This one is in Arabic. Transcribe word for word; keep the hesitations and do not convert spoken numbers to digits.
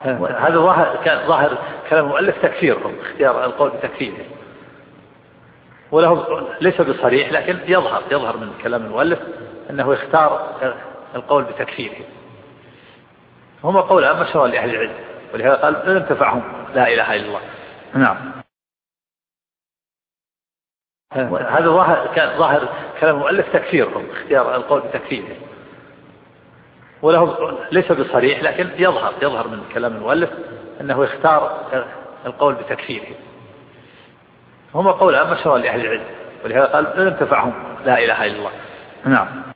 هذا ظاهر كان ظاهر كلام المؤلف تكفيرهم، اختيار القول بتكفيره، وله ليس بصريح لكن يظهر يظهر من كلام المؤلف أنه يختار القول بتكفيره. هم قول مشروع لأهل العلم، ولهذا قال لن تنفعهم لا إله إلا الله. نعم. هذا ظاهر كان ظاهر كلام المؤلف تكفيرهم، اختيار القول بتكفيره، وله ليس بصريح لكن يظهر يظهر من كلام المؤلف أنه يختار القول بتكفيره. هم قول مشروع لأهل العلم، ولهذا قال لن تنفعهم لا إله إلا الله. نعم.